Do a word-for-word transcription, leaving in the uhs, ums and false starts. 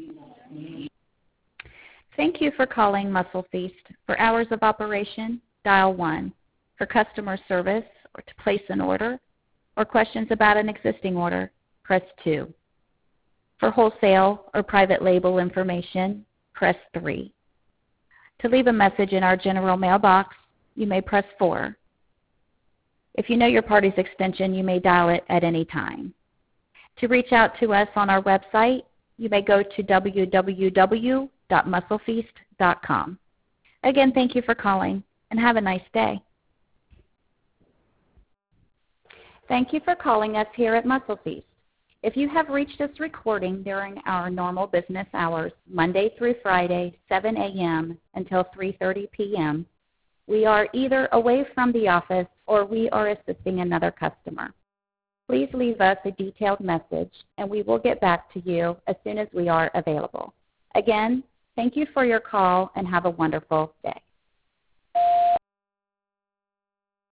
Thank you for calling Muscle Feast. For hours of operation, dial one. For customer service or to place an order or questions about an existing order, press two. For wholesale or private label information, press three. To leave a message in our general mailbox, you may press four. If you know your party's extension, you may dial it at any time. To reach out to us on our website, you may go to w w w dot muscle feast dot com. Again, thank you for calling, and have a nice day. Thank you for calling us here at Muscle Feast. If you have reached this recording during our normal business hours, Monday through Friday, seven a m until three thirty p m, we are either away from the office or we are assisting another customer. Please leave us a detailed message, and we will get back to you as soon as we are available. Again, thank you for your call, and have a wonderful day.